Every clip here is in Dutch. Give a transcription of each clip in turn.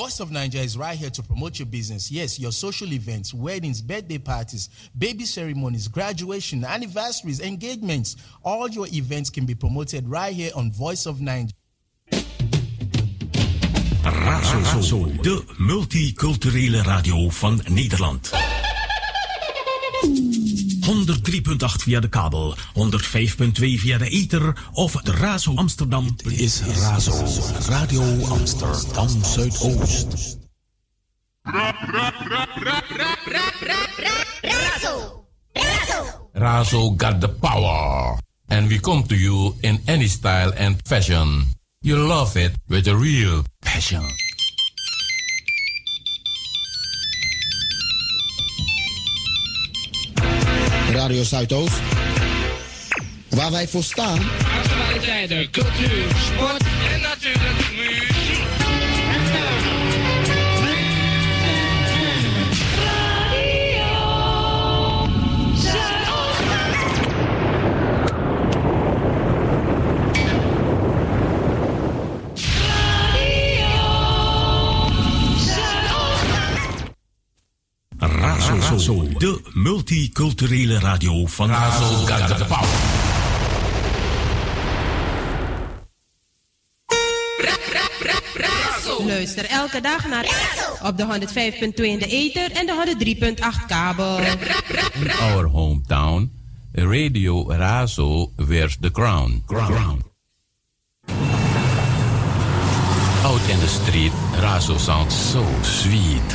Voice of Nigeria is right here to promote your business. Yes, your social events, weddings, birthday parties, baby ceremonies, graduation, anniversaries, engagements. All your events can be promoted right here on Voice of Nigeria. Razo, de multiculturele radio van Nederland. 103.8 via de kabel, 105.2 via de ether of de Razo Amsterdam. Dit is Razo, Radio Amsterdam Zuidoost. Razo got the power. And we come to you in any style and fashion. You love it with a real passion. Radio Zuidoost, waar wij voor staan. Actualiteiten, cultuur, sport en natuurlijk muziek. Razo, de multiculturele radio van Razo got the power. Luister elke dag naar op de 105.2 in de ether en de 103.8 kabel. In our hometown, Radio Razo wears the crown. Out in the street, Razo sounds so sweet.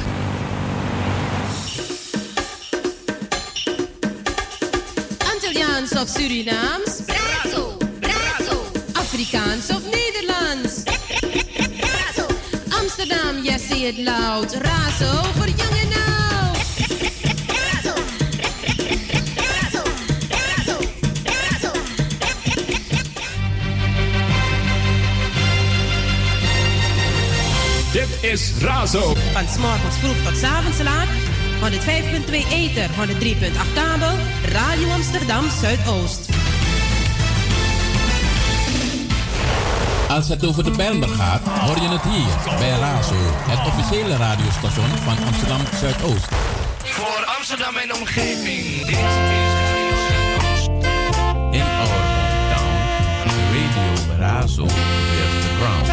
Antilliaans of Surinaams? Razo. Afrikaans of Nederlands? Razo. Amsterdam, yes, say it loud. Razo voor jong en oud. Razo. Dit is Razo. Van 's morgens vroeg tot 's avonds laat. 105.2 ether, 103.8 kabel. Radio Amsterdam Zuidoost. Als het over de Bijlmer gaat, hoor je het hier bij Razo, het officiële radiostation van Amsterdam Zuidoost. Voor Amsterdam en omgeving. Dit is Radio Zuidoost. In our hometown, Radio Razo wears the crown.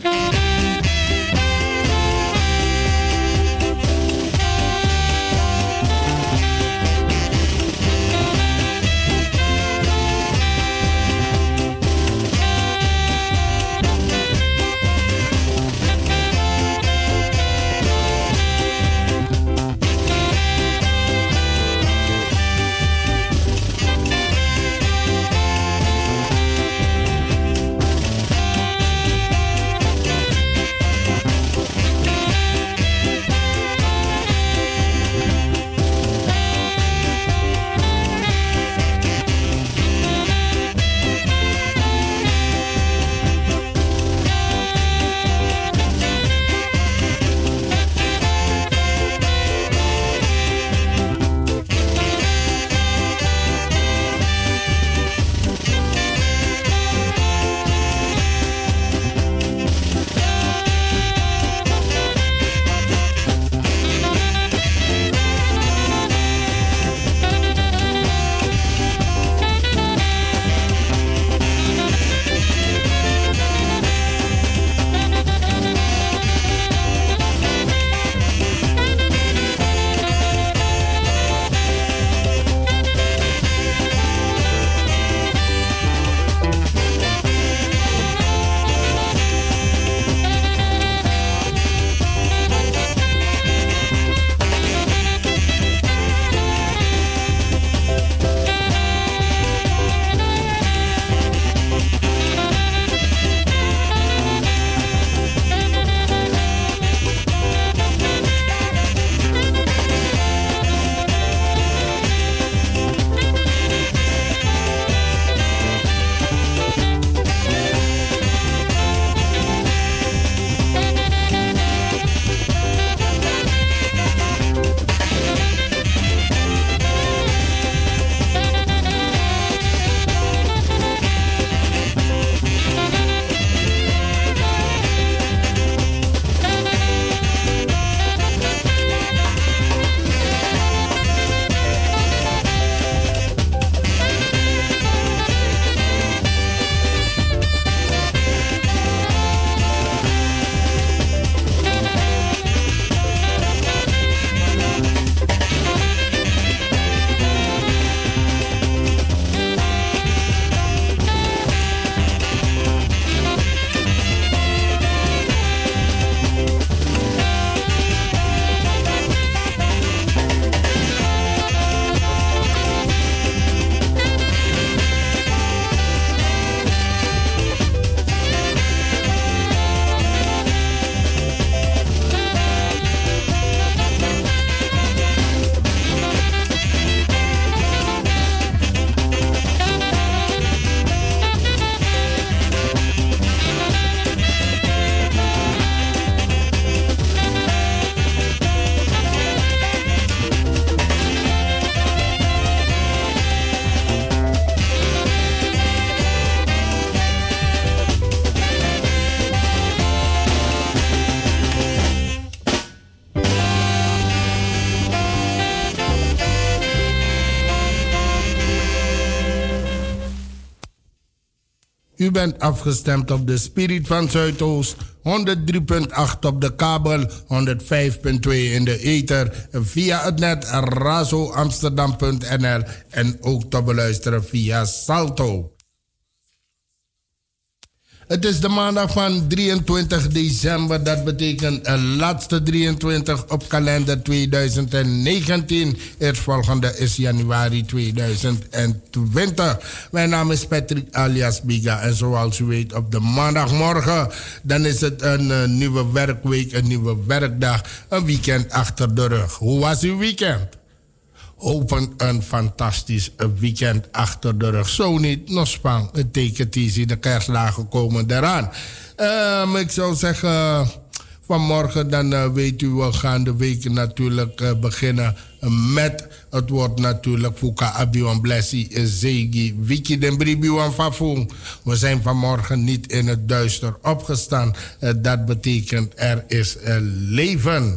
U bent afgestemd op de Spirit van Zuidoost, 103.8 op de kabel, 105.2 in de ether, via het net razoamsterdam.nl en ook te beluisteren via Salto. Het is de maandag van 23 december, dat betekent de laatste 23 op kalender 2019. Eerstvolgende is januari 2020. Mijn naam is Patrick alias Biga en zoals u weet op de maandagmorgen, dan is het een nieuwe werkweek, een nieuwe werkdag, een weekend achter de rug. Hoe was uw weekend? Hopen een fantastisch weekend achter de rug. Zo niet, nog spang. Het tekent easy. De kerstdagen komen eraan. Ik zou zeggen, vanmorgen dan weet u, we gaan de week natuurlijk beginnen met het woord natuurlijk Fuka Abiwan Blessi Zegi Wiki den Bribiwan Fafung. We zijn vanmorgen niet in het duister opgestaan. Dat betekent er is leven.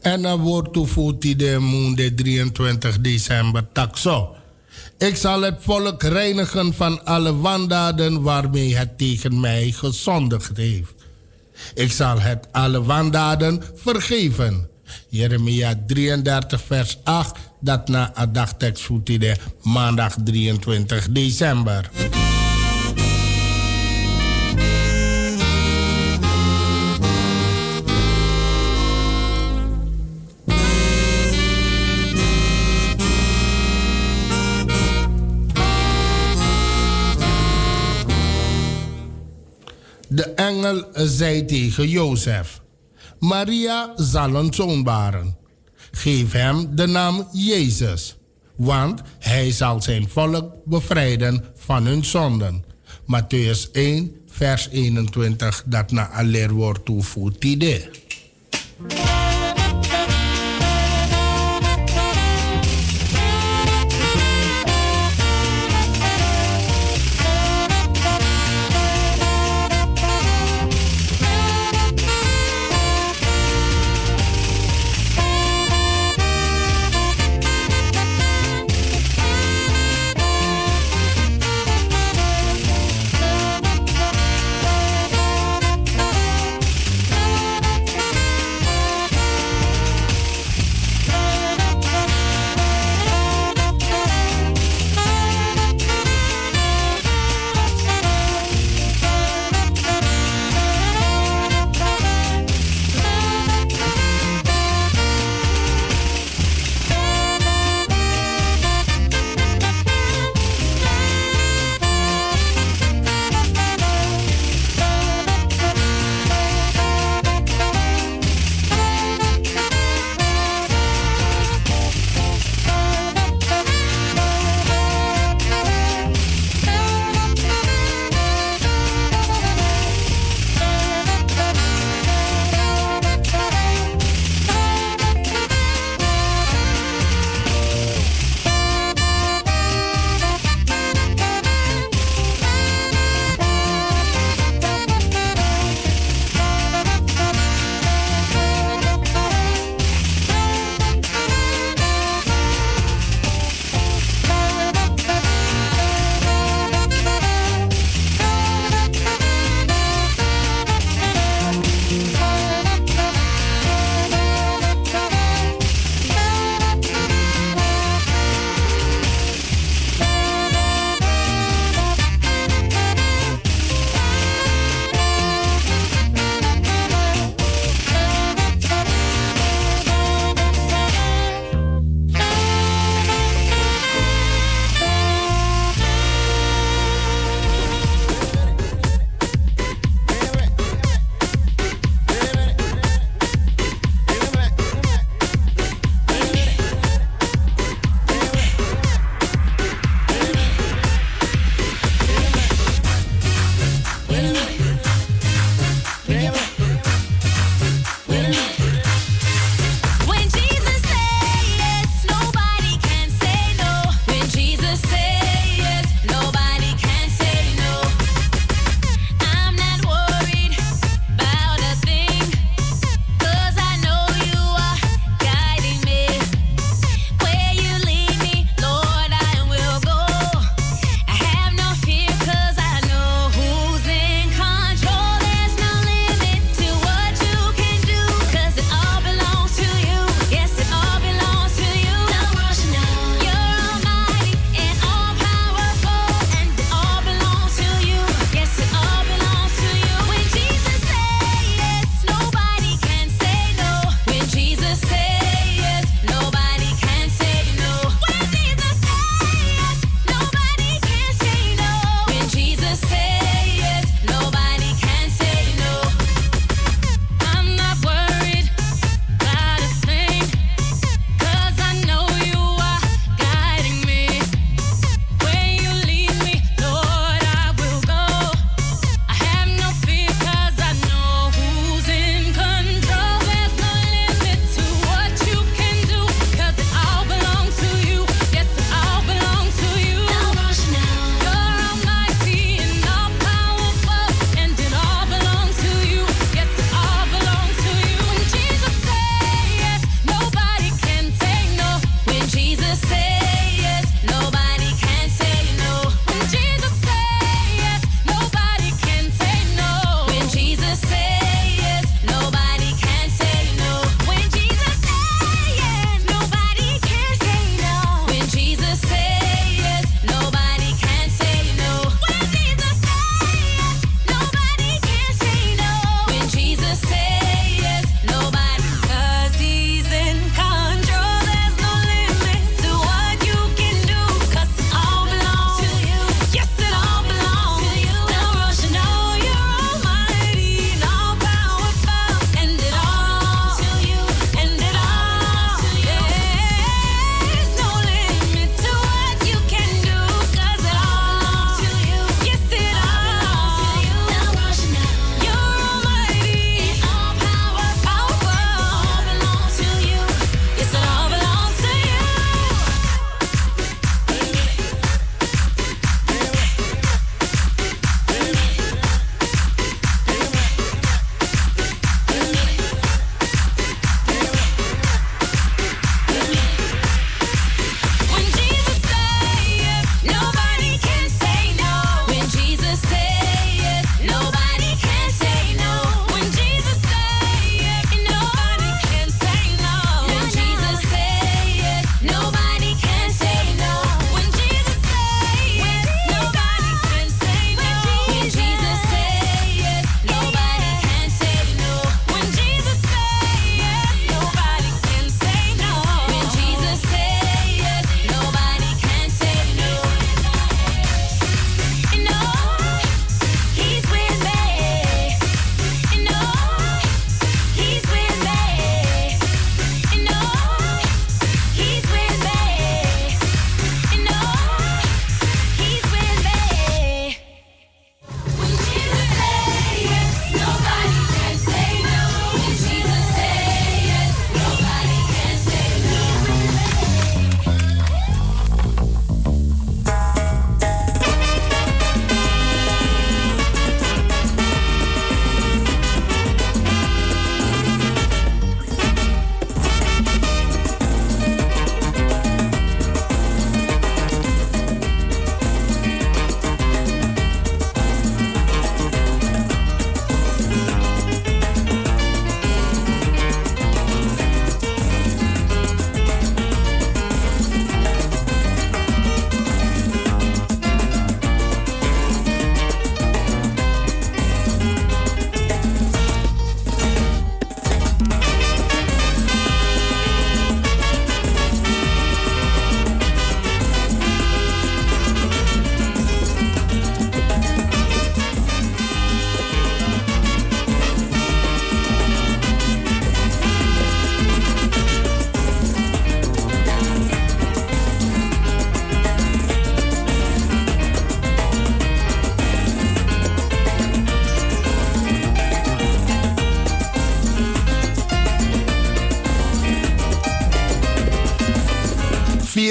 En dan wordt toevoegd de maandag 23 december taxo. Ik zal het volk reinigen van alle wandaden waarmee het tegen mij gezondigd heeft. Ik zal het alle wandaden vergeven. Jeremia 33 vers 8, dat na een dagtekst voert de maandag 23 december. De engel zei tegen Jozef: Maria zal een zoon baren. Geef hem de naam Jezus, want hij zal zijn volk bevrijden van hun zonden. Mattheüs 1, vers 21, dat na een leerwoord toevoegt.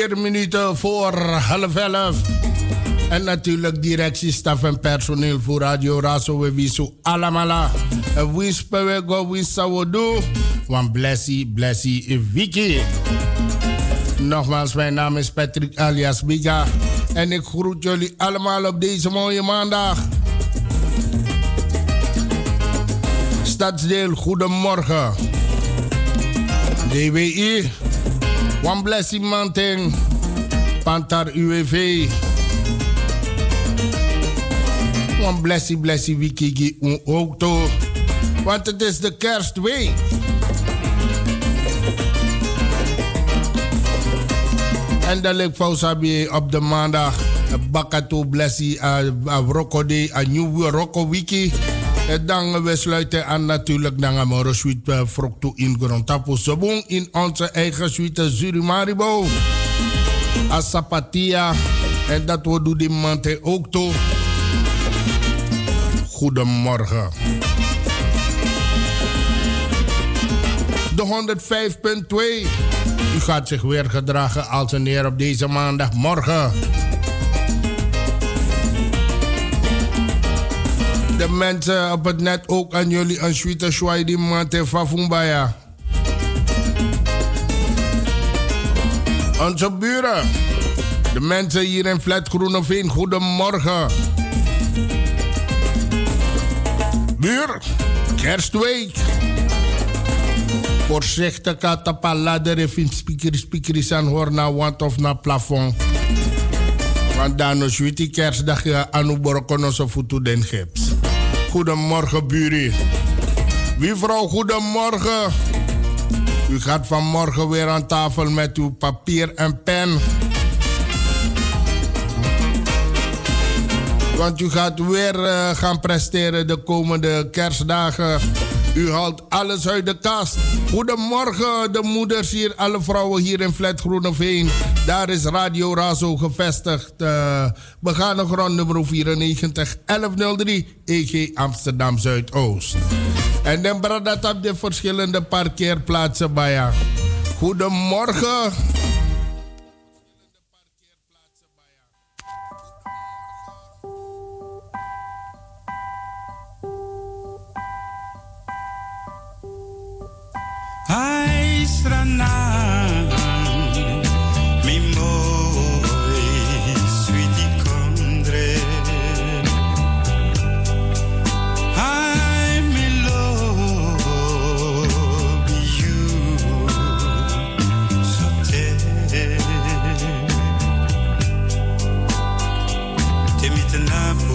4 minuten voor 10:30. En natuurlijk directie, staf en personeel voor Radio Razo. We wissen allemaal. We spelen, we zouden doen. Want blessie, Vicky. Nogmaals, mijn naam is Patrick alias Biga. En ik groet jullie allemaal op deze mooie maandag. Stadsdeel, goedemorgen. DWI. One blessing mountain. Pantar UWV. One blessing wikigi un auto. Want het is de kerstweek. En dan lijkt Fausabi op de maandag. Bakato blessie Rokode, een nieuwe Roko wiki. Dan we sluiten aan natuurlijk dan gaan we suite Frokto in Grontapo Sobong in onze eigen suite Zurimaribo. Asapatia. En dat we doen die maand ook toe. Goedemorgen. De 105.2. U gaat zich weer gedragen als een heer op deze maandagmorgen. De mensen op het net ook aan jullie een suite schwaai die mante Fafumbaya. Onze buren. De mensen hier in Flat Groeneveen, goedemorgen. Buur, kerstweek. Voorzichtig katapa ladder even speakers aan hoor naar wand of naar plafond. Want dan is het die kerstdag aan uw borkonos of voet den gips. Goedemorgen buren. Wie vrouw, goedemorgen. U gaat vanmorgen weer aan tafel met uw papier en pen. Want u gaat weer gaan presteren de komende kerstdagen. U haalt alles uit de kast. Goedemorgen de moeders hier, alle vrouwen hier in Flat Groeneveen. Daar is Radio Razo gevestigd. We gaan nog rond nummer 94 1103 EG Amsterdam Zuidoost. En dan bracht dat op de verschillende parkeerplaatsen bij je. Goedemorgen. Ai strana, mi moi, sweetie condre. I me love you so te mi te napo.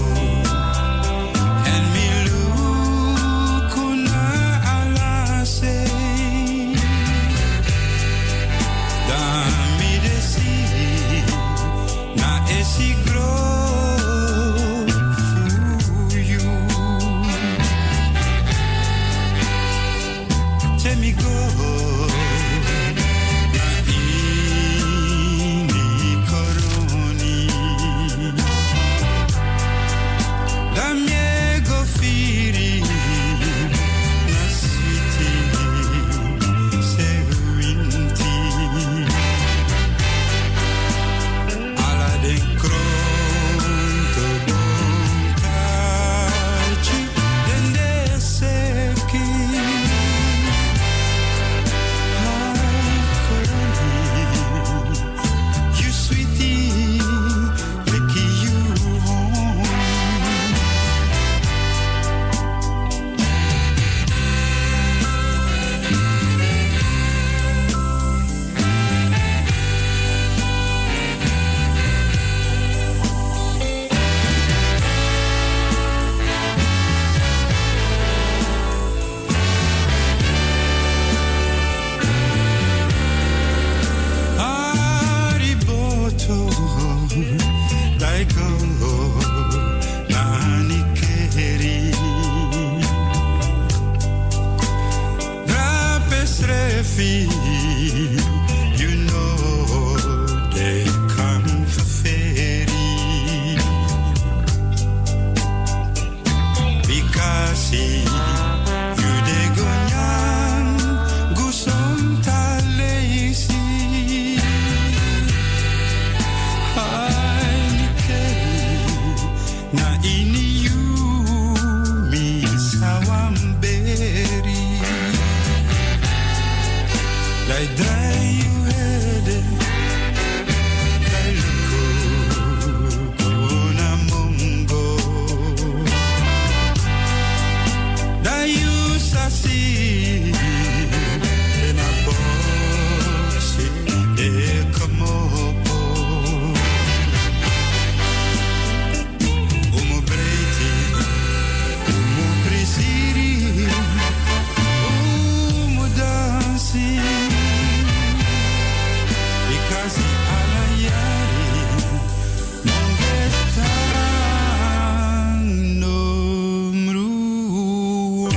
Dai dai you heard it. Dai luko na mongo. Dai you sasi. Na bosi e kamopo. Umo breti, umo presiri. Because alla ieri non vettano mrua.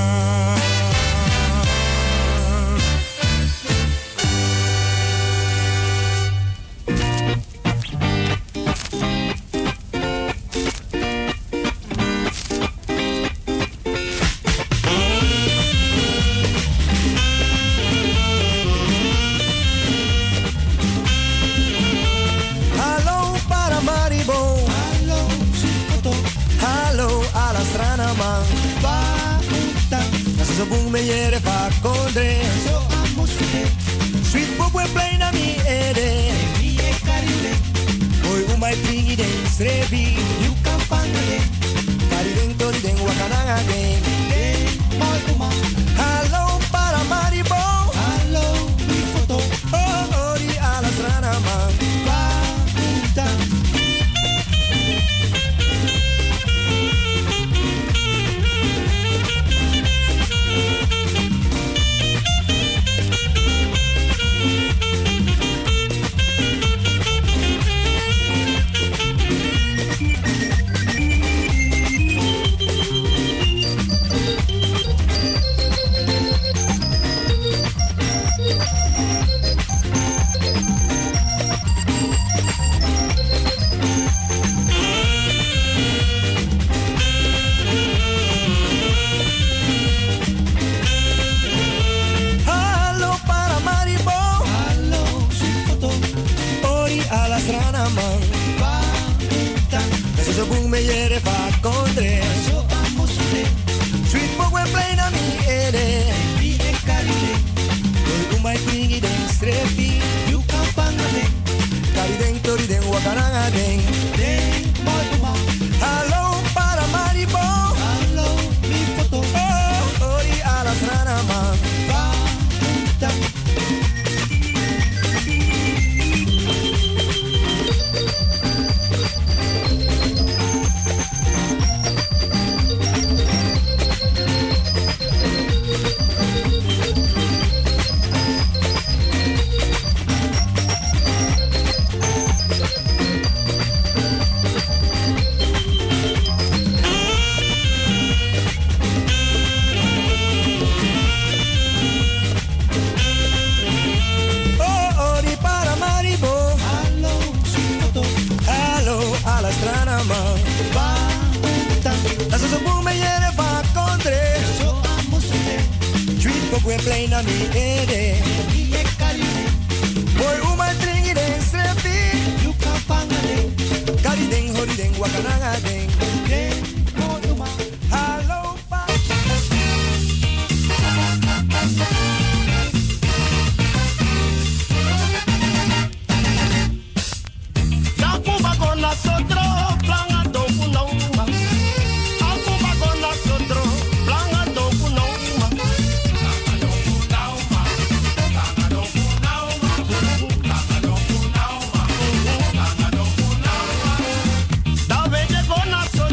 Sabung me yere va condre so amusre sweet bobo play na mi ede mi e carile boy umai pringi de srebi you can pangale cariden tori den wakananga den boy uma hello para maribo hello mi foto oh ori ala strana man va punta. Sabung me yere va condre so amusre sweet bobo play na mi ede mi e carile boy umai pringi den strepi you can pangale cariden tori den wakananga den boy uma hello para maribo hello mi foto oh ori ala strana man va punta. We play na mi ede mi e carile boy uma dringi den strepi you can pangale cariden horiden wakananga den boy uma hello pa Takuba con nosotros planga do kunoma Takuba con nosotros planga do kunoma Con nosotros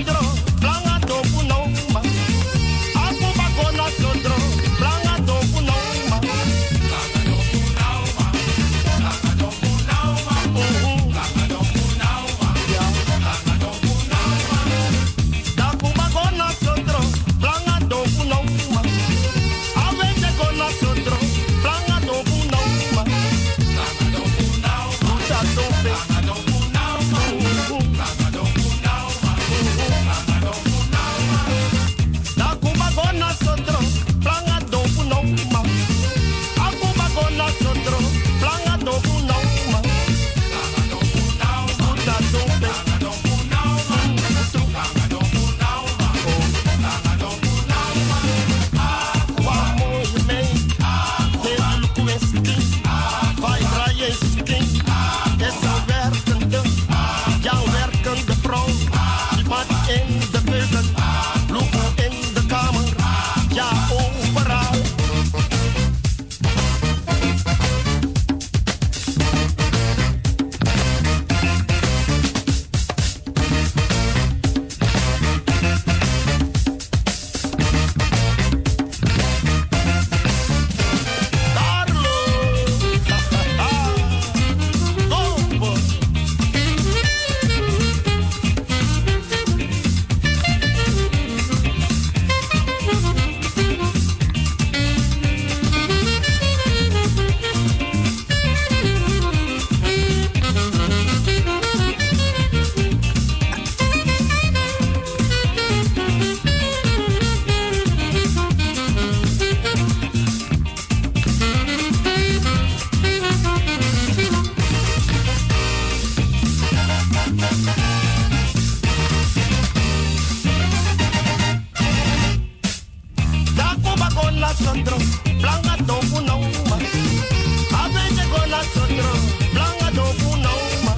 sotro, planga tofu nauma. Abete gona sotro, planga tofu nauma.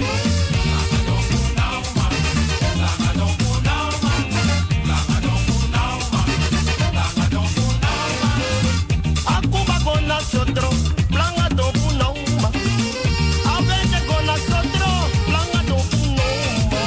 Akuba gona sotro, planga tofu nauma. Abete gona sotro, planga tofu nauma.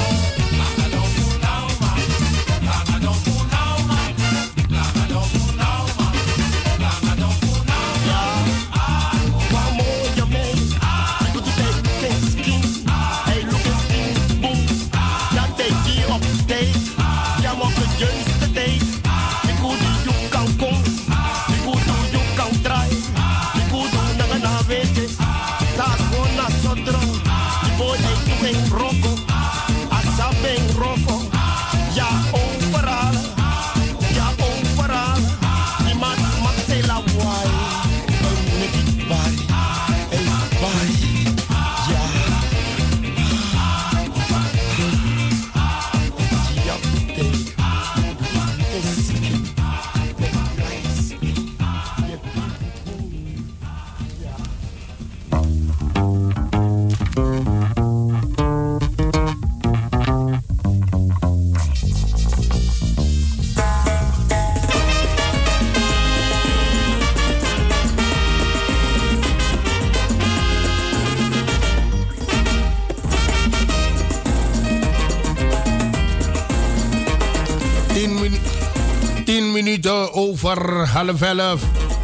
Over 10:30.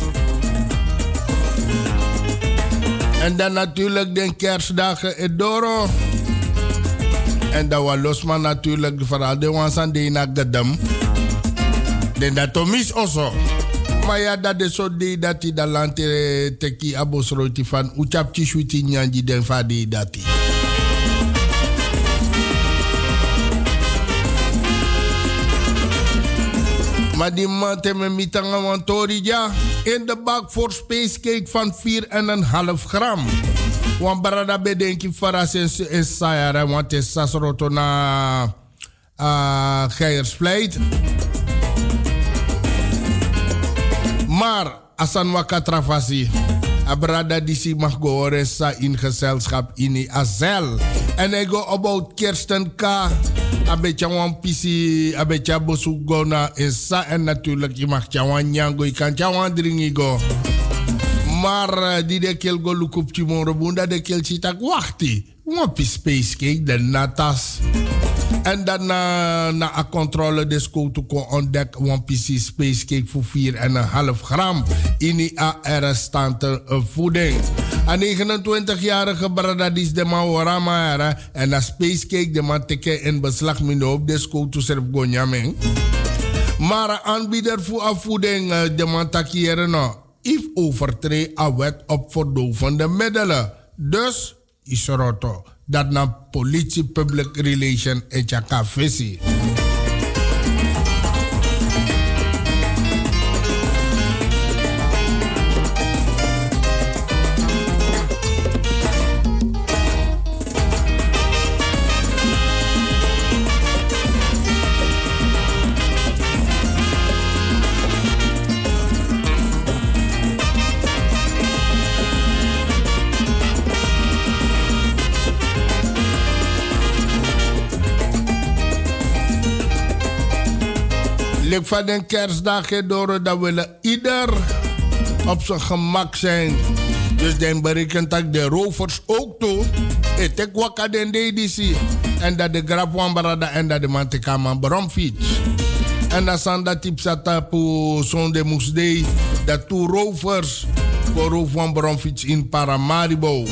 En dan natuurlijk de kerstdagen in Doro. En dan was losman natuurlijk vooral de wansande na gadam. Den dat tomis also. Maar ja, dat is zo die dat die dat land teki abosroti van uchapchi shuti nyanji den fadi dati. Maar die man te mitanga wantori ja in de bak voor spacecake van 4,5 gram. Want barada bedenki faras in sayara want het is sasroto na Geiersvleit. Maar asan wakatravasi abrada disi mag goren sa in gezelschap in Azel. En ik go about Kirsten K. Een beetje wan pisi, een beetje bosu gona in sa. En natuurlijk, je mag tjawan nyango, je kan tjawan dringi go. Maar die de kel go look op timon robunda, de kel chitak wachti. Wan pis space cake, de natas. En dan na a controle de school to kon ontdek wan pisi space cake voor 4,5 gram. In die restante voeding. Een 29-jarige Bradadis de Maorama en een spacecake de man teke in beslag minder op de school to serve gonyaming. Maar een aanbieder voor afvoeding de man takieren no. If overtreed een wet op verdovende middelen. Dus is roto. Dat na politie public relation en chaka visie. Van de kerstdagen door dat willen ieder op zijn gemak zijn. Dus dan berekent dat de rovers ook toe. Het is wakka den dedisi. En dat de grap wambarada en dat de mantekama bromfiets. En dat zijn dat type satapu zonde moesdei. Dat two rovers voor roof van bromfiets in Paramaribo.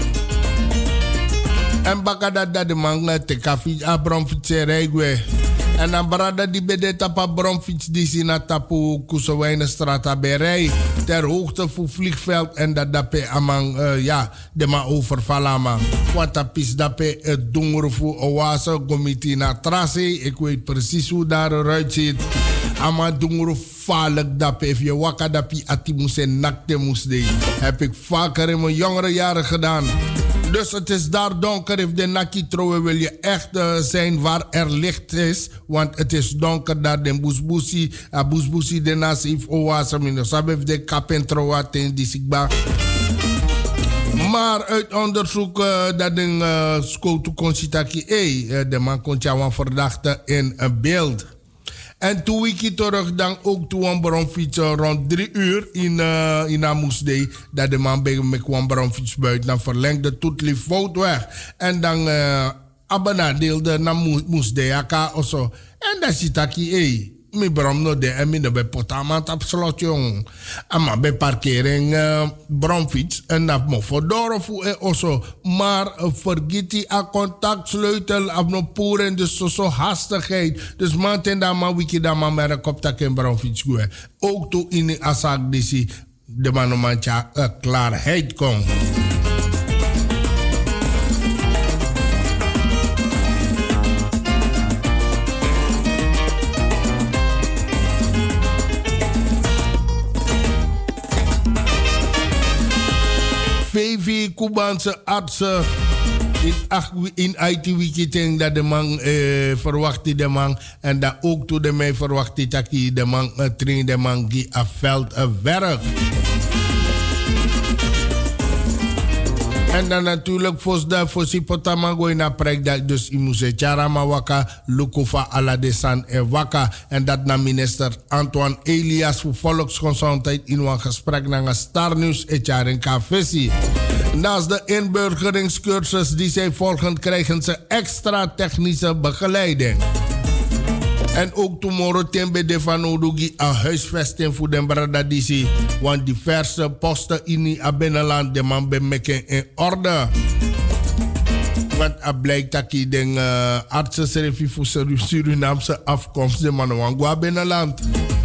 En baka dat de man te kafi a bromfiets rijgwe. En dan brada die bede tapa bromfiets die zien na tapu Kusowijnenstraat berij. Ter hoogte van vliegveld en dat dape amang de ma overvalama. Want dat is dape het dongere voor oase gomiti na trase. Ik weet precies hoe daar eruit ziet. Ama dongere vaarlijk dape. If je wakka dapi ati moest en nakte moest de. Heb ik vaker in mijn jongere jaren gedaan. Dus het is daar donker. If de naki trouwen wil je echt zijn waar er licht is. Want het is donker daar. De busbusi de nasi if owasamino. Sabef de kapen trouwa ten die sikba. Maar uit onderzoek dat een skotu konsitaki de man kon een verdachte in beeld. En toen wiki terug dan ook toen een bronfiets rond 3 uur in Amusde. Dat de man bij me kwam bronfiets buiten. Dan verlengde Toetli Foutweg. En dan abana deelde naar Moesde aka of zo. En dan zit ik mi brom no de en mi de bij potamant op slot jong. Maar bij parkering bromfiets en dat mo voor doorvoer also. Maar vergeet die a contactsleutel af no poeren dus zo hastigheid. Dus man ten daar man wiki daar man merk op dat een bromfiets goe. Ook toe in de asak disi de man mancha klaarheid komt. VV Cubaanse artsen in IT-wiki dat de man verwacht de man en dat ook toe de mij verwacht dat de man train de man die a veld werk. En dan natuurlijk voor si potamago in a prek dat dus imuse charama waka lukufa ala de san e waka en dat na minister Antoine Elias voor volksgezondheid in een gesprek naar Star News et jaren KVC. Naast de inburgeringscursus die zij volgen krijgen ze extra technische begeleiding. En ook tomorrow tembe de van Odugi een huisvesting voor de Bradadisi. Want diverse posten in het binnenland de man bemeken in orde. Want het blijkt dat je de artsenservie voor Surinaamse afkomst de man wangwa binnenland.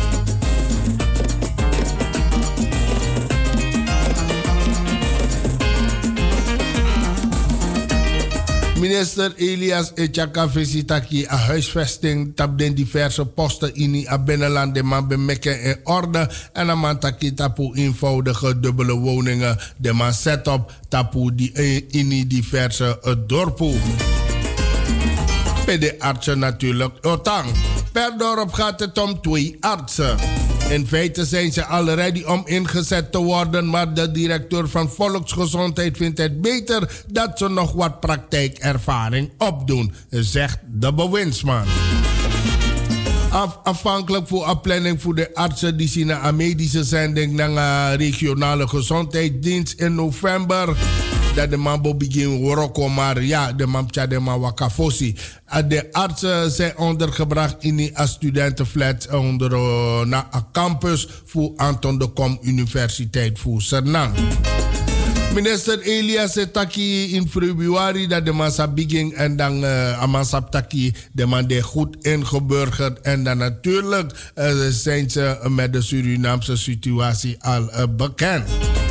Minister Elias Echaka visitaki a huisvesting tap den diverse posten in het binnenland de man bemekken in orde en een man taki tapu eenvoudige dubbele woningen de man set op tapu die in diverse dorpen. Bij de artsen natuurlijk otang. Per dorp gaat het om 2 artsen. In feite zijn ze al ready om ingezet te worden, maar de directeur van Volksgezondheid vindt het beter dat ze nog wat praktijkervaring opdoen, zegt de bewindsman. Afhankelijk voor een planning voor de artsen die zien een medische zending naar regionale gezondheidsdienst in november. Dat de man begin woroko, maar ja, de man tja de man wakafosi. De artsen zijn ondergebracht in een studentenflat onder na een campus voor Anton de Kom Universiteit voor Sernang. Minister Elias Taki in februari dat de man zou begin en dan Amansap Taki de man de goed ingeburgerd en dan natuurlijk zijn ze met de Surinaamse situatie al bekend.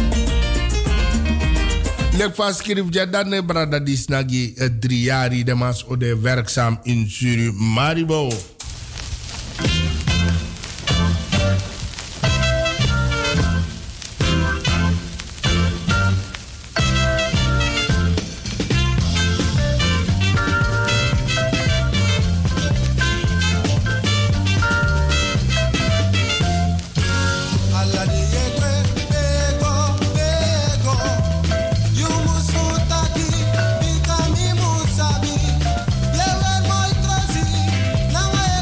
Lek vaskrif jadane brada disnagi 3 jaar de mas ode werkzaam in Surimaribo. Não é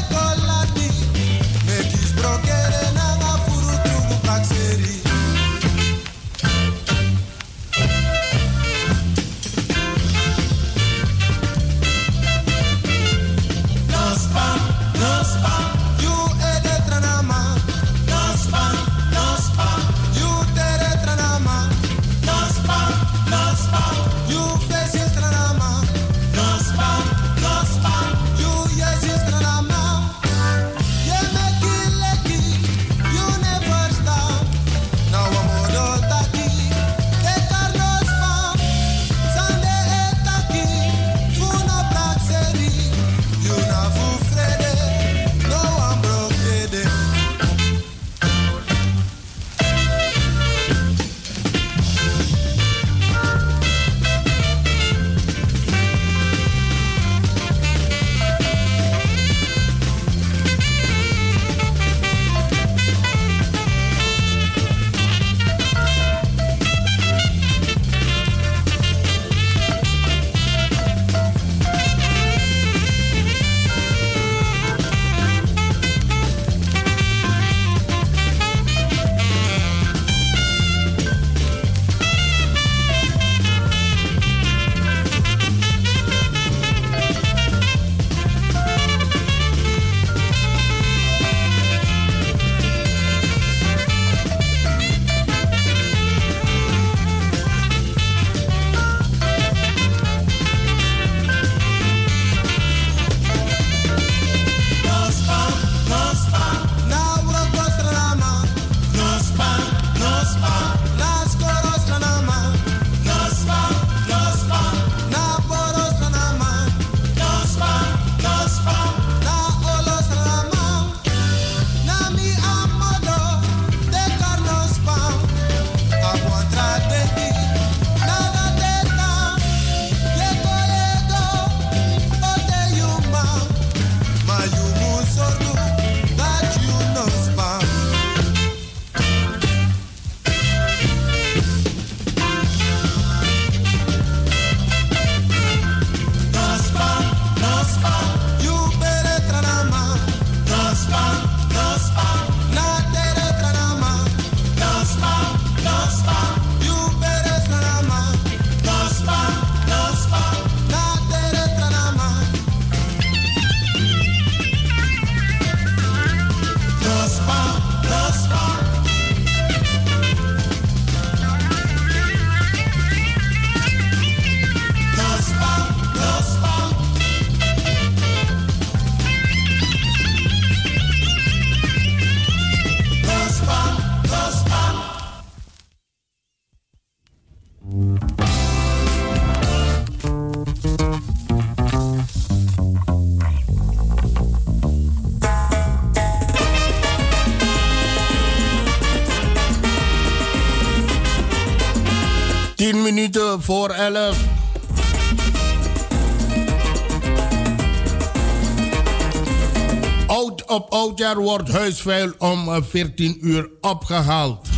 10 minuten voor 11. Op oudjaar wordt huisvuil om 14 uur opgehaald.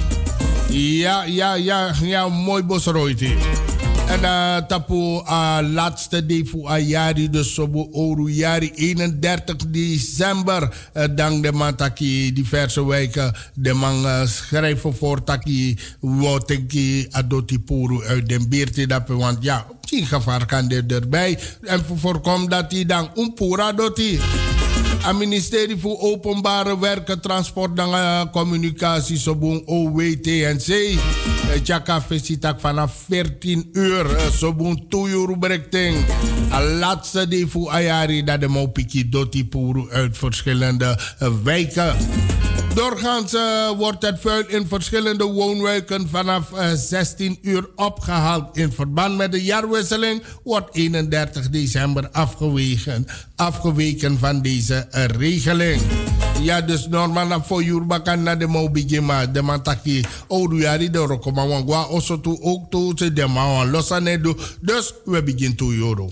Ja, mooi bosroiti. En tapu laatste day voor jari, dus sobo oru jari 31 december. Dank de man taki diverse wijken. De man schrijven voor taki woteki adoti puru uit den beerti dapen. Want ja, geen gevaar kan er erbij. En voorkom dat hij dan pura doti. Het ministerie voor Openbare Werken, Transport en Communicatie, Sobon OWTNC. Tjaka visitak vanaf 14 uur. Sobon 2 uur berichting. Laatste day voor Ayari dat de Mopiki Doti Puru uit verschillende wijken. Doorgaans wordt het vuil in verschillende woonwijken vanaf 16 uur opgehaald. In verband met de jaarwisseling wordt 31 december afgeweken van deze regeling. Ja, dus normaal voor Jurbakan naar de Mobigima, de Mantaki, Ouduyari, de Rokomawangwa, Osotu, ook toe, de Mawan, Losanedu. Dus we beginnen to euro.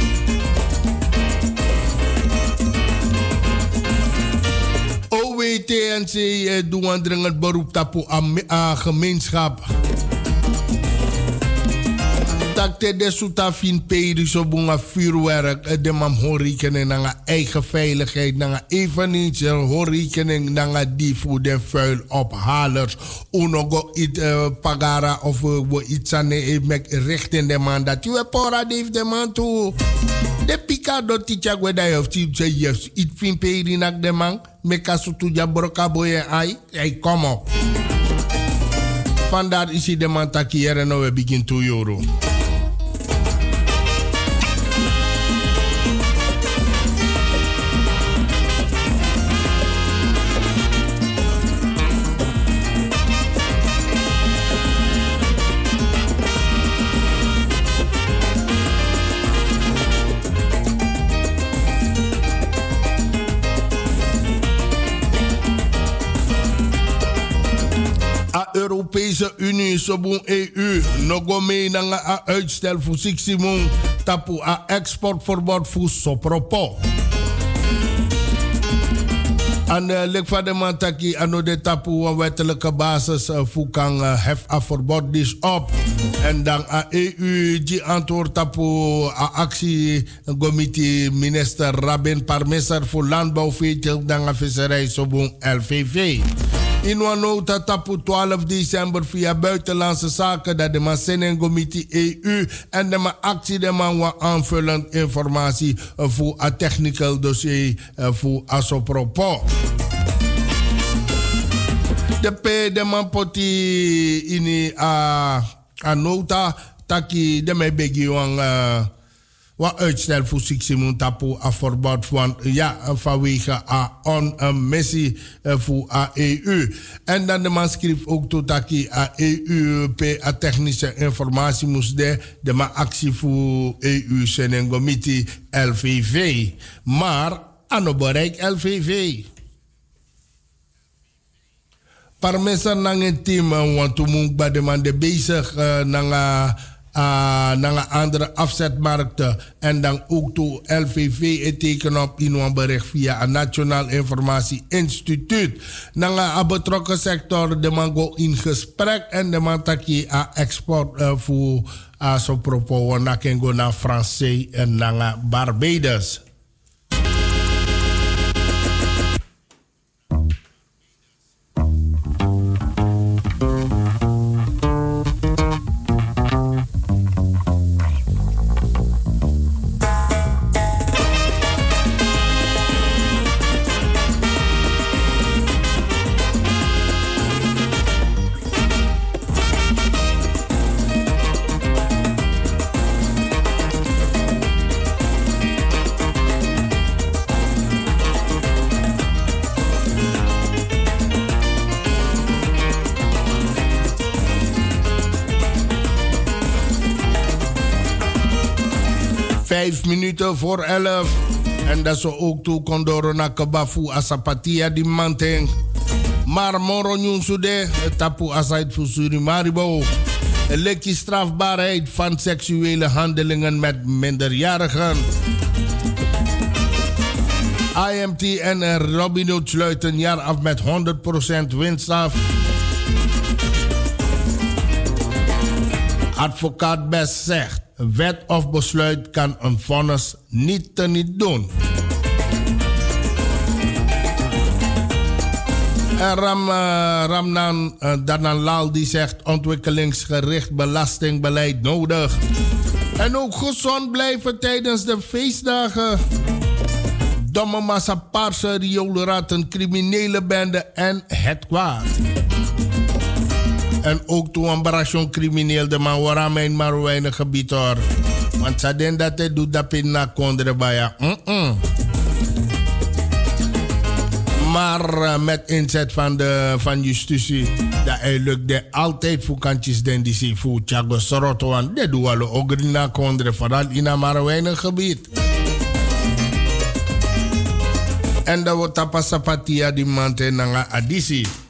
OWTNC doen een dringend beroep aan gemeenschap. Takte de Soutafin Peri zo bunga vuurwerk. De man hoor rekening naar eigen veiligheid. Naar eveneens hoor rekening naar die voor de vuilophalers. Unogo iets pagara of we iets aan richting de man. Dat je pora heeft de man toe. De pika dot tichak we daar of je yes. Iets fin Peri naar de man. Meka sutu jabroka boye ai. Hey, kom op. Vandaar is hij de man takiere en we begin to euro. Europese Unie, sobun EU, nogo mee naar uitstel voor 6 maanden, tapu a exportverbod voor sopropo. En lek van de mantaki ano de tapu een wettelijke basis voor kan hefafverbod dus op. En dan a EU die antwoord tapu a actie comité minister Rabin Parmesar voor landbouw, veeteelt dan a visserij sobun LVV. In een nota tapu 12 december via Buitenlandse Zaken dat de man Senengomiti EU en de man actie de man wat aanvullend informatie voor een technical dossier voor asopropo. De man poti in a nota taki de me begi wat uitstel voor 6 maanden tapu a verbod van ja vanwege a missie voor a EU. En dan de man schreef ook toe dat a EU a technische informatie moest de man actie voor EU Senengomiti LVV. Maar aan bereik LVV. Parmesan nang een team want to moet bij de man de bezig naar andere afzetmarkten en dan ook toe LVV tekenen op in een bericht via een Nationaal Informatie Instituut. Naar een betrokken sector de man go in gesprek en de man taki a export voor zo propos naar Franse en naar Barbados. Minuten voor 11. En dat zo ook toe kondoro na kabafu asapatia di manteng. Maar moro nyun sude tapu asait fu Surimaribo. Lekkie strafbaarheid van seksuele handelingen met minderjarigen. IMT en Robinhood sluiten jaar af met 100% winst af. Advocaat Best zegt, wet of besluit kan een vonnis niet doen. En Ramnan Dananlal die zegt ontwikkelingsgericht belastingbeleid nodig. En ook gezond blijven tijdens de feestdagen. Domme massa paarse rioolratten, criminele bende en het kwaad. En ook toen een barration crimineel de man waarom in maar weinig gebied hoor. Want ze denken dat hij doet dat in na kondre baya. Maar met inzet van justitie, dat hij lukt altijd voor kantjes den die zich voor Thiago Soroto aan. Dat doen we ook na kondre, vooral in een maar weinig gebied. En dat wordt tapasapatia die man te nanga adisi.